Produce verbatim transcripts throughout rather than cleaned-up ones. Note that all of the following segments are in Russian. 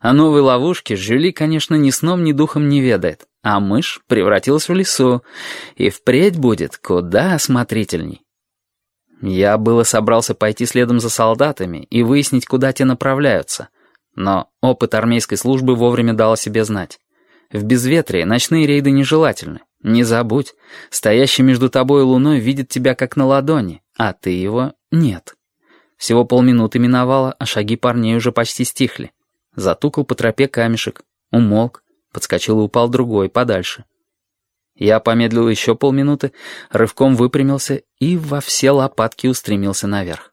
О новой ловушке Жюли, конечно, ни сном, ни духом не ведает, а мышь превратилась в лису, и впредь будет куда осмотрительней. Я было собрался пойти следом за солдатами и выяснить, куда те направляются, но опыт армейской службы вовремя дал о себе знать. В безветрие ночные рейды нежелательны. Не забудь, стоящий между тобой и луной видит тебя как на ладони, а ты его нет. Всего полминуты миновало, а шаги парней уже почти стихли. Затукал по тропе камешек, умолк, подскочил и упал другой, подальше. Я помедлил еще полминуты, рывком выпрямился и во все лопатки устремился наверх.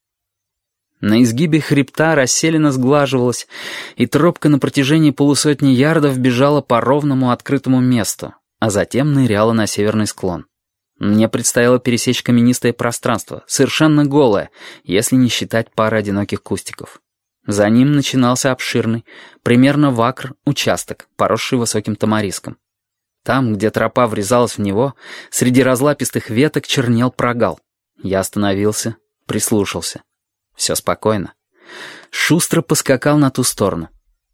На изгибе хребта расселена сглаживалась, и тропка на протяжении полусотни ярдов бежала по ровному открытому месту, а затем ныряла на северный склон. Мне предстояло пересечь каменистое пространство, совершенно голое, если не считать пары одиноких кустиков. За ним начинался обширный, примерно в акр, участок, поросший высоким тамариском. Там, где тропа врезалась в него, среди разлапистых веток чернел прогал. Я остановился, прислушался. Все спокойно. Шустро поскакал на ту сторону.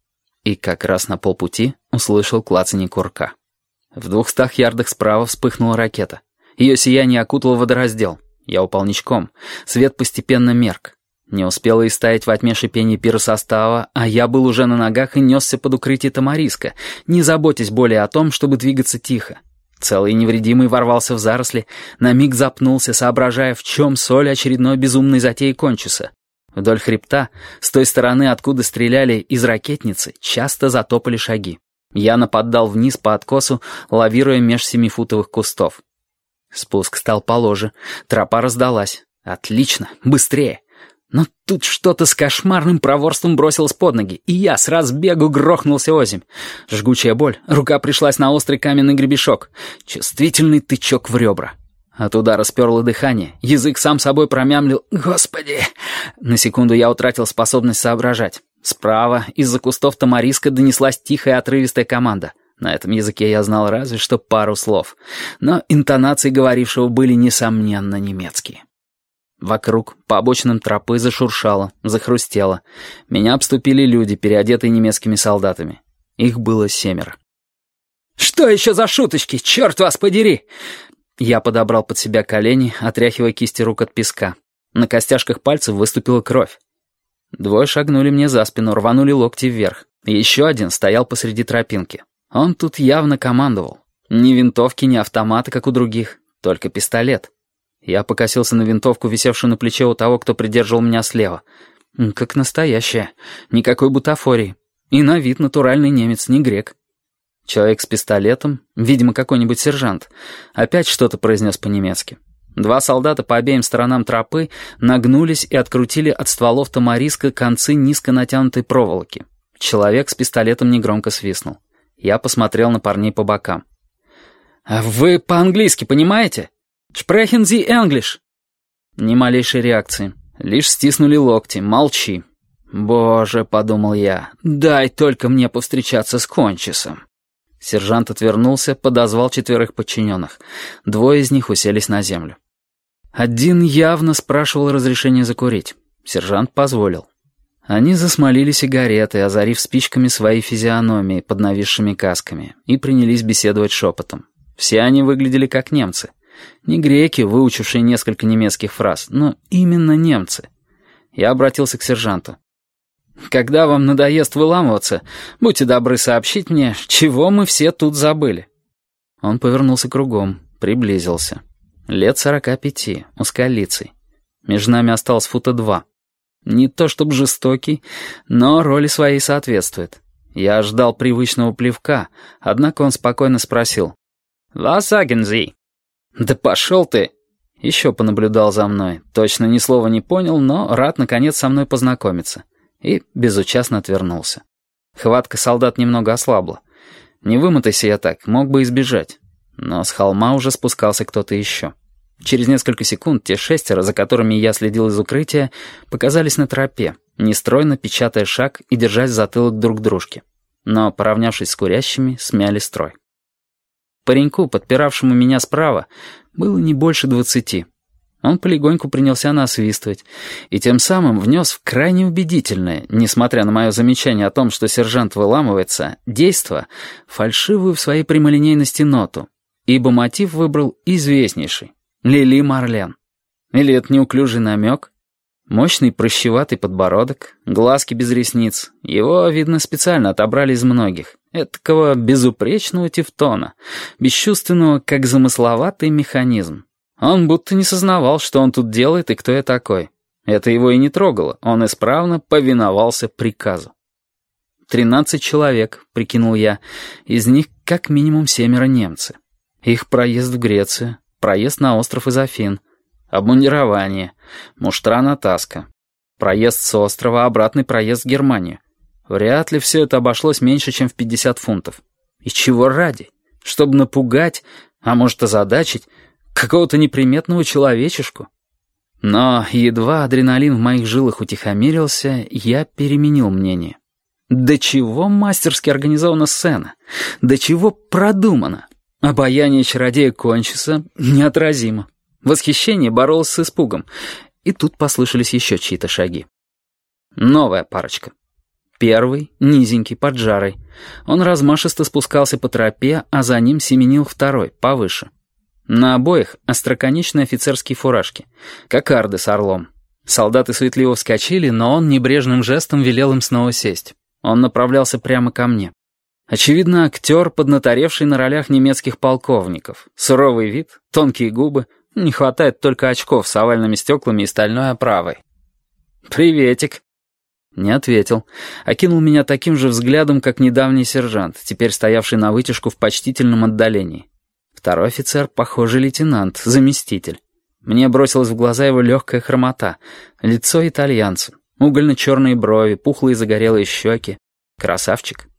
И как раз на полпути услышал клацанье курка. В двухстах ярдах справа вспыхнула ракета. Ее сияние окутало водораздел. Я упал ничком. Свет постепенно мерк. Не успела истаять во тьме шипение пиросостава, а я был уже на ногах и несся под укрытие тамариска, не заботясь более о том, чтобы двигаться тихо. Целый и невредимый ворвался в заросли, на миг запнулся, соображая, в чем соль очередной безумной затеи кончиса. Вдоль хребта, с той стороны, откуда стреляли из ракетницы, часто затопали шаги. Я нападал вниз по откосу, лавируя меж семифутовых кустов. Спуск стал положе, тропа раздалась. Отлично, быстрее. Но тут что-то с кошмарным проворством бросилось под ноги, и я с разбегу грохнулся озимь. Жгучая боль, рука пришлась на острый каменный гребешок, чувствительный тычок в ребра. От удара сперло дыхание, язык сам собой промямлил «Господи!». На секунду я утратил способность соображать. Справа, из-за кустов тамариска, донеслась тихая отрывистая команда. На этом языке я знал разве что пару слов, но интонации говорившего были, несомненно, немецкие. Вокруг, по обочинам тропы, зашуршало, захрустело. Меня обступили люди, переодетые немецкими солдатами. Их было семеро. «Что еще за шуточки? Черт вас подери!» Я подобрал под себя колени, отряхивая кисти рук от песка. На костяшках пальцев выступила кровь. Двое шагнули мне за спину, рванули локти вверх. Еще один стоял посреди тропинки. Он тут явно командовал. Ни винтовки, ни автомата, как у других, только пистолет. Я покосился на винтовку, висевшую на плече у того, кто придерживал меня слева. Как настоящая. Никакой бутафории. И на вид натуральный немец, не грек. Человек с пистолетом, видимо, какой-нибудь сержант, опять что-то произнес по-немецки. Два солдата по обеим сторонам тропы нагнулись и открутили от стволов тамариска концы низко натянутой проволоки. Человек с пистолетом негромко свистнул. Я посмотрел на парней по бокам. «А вы по-английски понимаете? Sprechen Sie English?» Ни малейшей реакции. Лишь стиснули локти. «Молчи». «Боже», — подумал я, — «дай только мне повстречаться с Кончисом». Сержант отвернулся, подозвал четверых подчиненных. Двое из них уселись на землю. Один явно спрашивал разрешения закурить. Сержант позволил. Они засмолили сигареты, озарив спичками свои физиономии под нависшими касками, и принялись беседовать шепотом. Все они выглядели как немцы. Не греки, выучившие несколько немецких фраз, но именно немцы. Я обратился к сержанту. «Когда вам надоест выламываться, будьте добры сообщить мне, чего мы все тут забыли». Он повернулся кругом, приблизился. Лет сорока пяти, узколицый. Между нами осталось фута два. Не то чтобы жестокий, но роли своей соответствует. Я ждал привычного плевка, однако он спокойно спросил. «Was sagen Sie?» «Да пошел ты!» Еще понаблюдал за мной. Точно ни слова не понял, но рад, наконец, со мной познакомиться. И безучастно отвернулся. Хватка солдат немного ослабла. Не вымотайся я так, мог бы избежать. Но с холма уже спускался кто-то еще. Через несколько секунд те шестеро, за которыми я следил из укрытия, показались на тропе, нестройно печатая шаг и держась затылок друг к дружке. Но, поравнявшись с курящими, смяли строй. Пареньку, подпиравшему меня справа, было не больше двадцати. Он полегоньку принялся насвистывать и тем самым внес в крайне убедительное, несмотря на мое замечание о том, что сержант выламывается, действо, фальшивую в своей прямолинейности ноту, ибо мотив выбрал известнейший — Лили Марлен. Или это неуклюжий намек? Мощный прыщеватый подбородок, глазки без ресниц. Его, видно, специально отобрали из многих. Этакого безупречного тевтона, бесчувственного, как замысловатый механизм. Он будто не сознавал, что он тут делает и кто я такой. Это его и не трогало, он исправно повиновался приказу. «Тринадцать человек», — прикинул я, из них как минимум семеро немцы. Их проезд в Грецию, проезд на остров из Афин, обмундирование, муштра-натаска, проезд с острова, обратный проезд в Германию. Вряд ли все это обошлось меньше, чем в пятьдесят фунтов. И чего ради? Чтобы напугать, а может озадачить, какого-то неприметного человечешку. Но едва адреналин в моих жилах утихомирился, я переменил мнение. До чего мастерски организована сцена? До чего продумано? Обаяние чародея Кончиса неотразимо. Восхищение боролось с испугом. И тут послышались еще чьи-то шаги. Новая парочка. Первый, низенький, поджарый. Он размашисто спускался по тропе, а за ним семенил второй, повыше. На обоих остроконечные офицерские фуражки, кокарды с орлом. Солдаты суетливо вскочили, но он небрежным жестом велел им снова сесть. Он направлялся прямо ко мне. Очевидно, актер, поднаторевший на ролях немецких полковников. Суровый вид, тонкие губы. Не хватает только очков с овальными стеклами и стальной оправой. «Приветик». Не ответил. Окинул меня таким же взглядом, как недавний сержант, теперь стоявший на вытяжку в почтительном отдалении. Второй офицер, похоже, лейтенант, заместитель. Мне бросилась в глаза его легкая хромота. Лицо итальянца, угольно-черные брови, пухлые загорелые щеки. Красавчик.